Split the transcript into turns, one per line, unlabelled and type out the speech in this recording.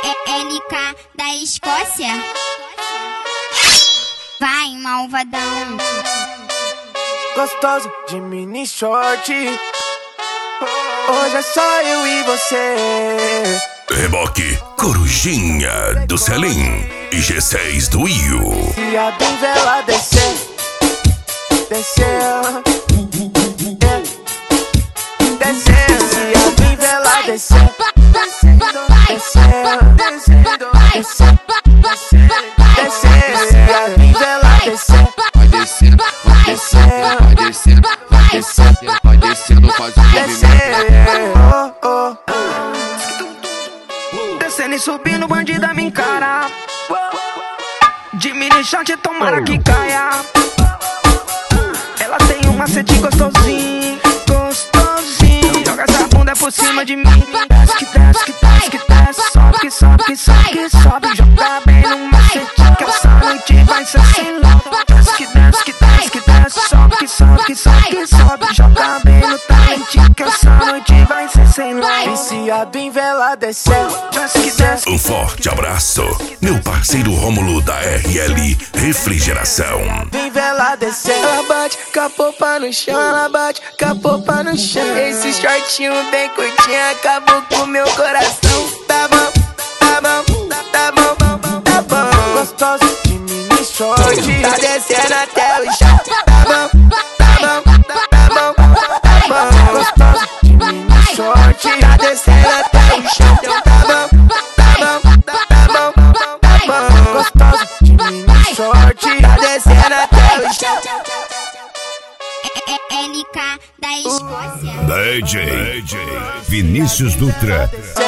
LK da Escócia. Vai, malvadão.
Gostoso de mini short. Hoje é só eu e você.
Reboque Corujinha do Selim e G6 do Io.
Se a bem-vela descer, descer, descer. Se a bem-vela descer, descer, descer, descer. Se a bem-vela descer,
vai descendo, vai descendo, vai descendo, vai descendo, vai descendo, faz um movimento.
Descendo e subindo, bandida me encara. De mini short, tomara que caia. Ela tem um macete gostosinho, gostosinho. Joga essa bunda por cima de mim. Desce que desce, que desce, que desce. Sobe que sobe, que sobe, que sobe. Joga bem no macete que essa noite vai ser sem louco. Desce que desce, que desce, que desce. Sobe que sobe, que sobe, que sobe. Joga bem no talente que essa noite vai ser sem louco. E se a bem-vela descer, desce que desce.
Um forte abraço, meu parceiro Rômulo da RL Refrigeração.
Bem-vela descer, ela bate com a popa no chão, ela bate com a popa no chão. Esse shortinho bem curtinho acabou com meu coração. Tá bom, tá bom, tá bom, tá bom. Gostoso de mini short, tá descendo até o chão. Tá bom, tá bom, tá bom, tá bom. Gostoso de mini short, tá descendo até o chão. Tá bom, tá bom, tá bom, tá bom. Gostoso de mini short, tá descendo até o chão.
LK da Escócia.
DJ Vinícius Dutra.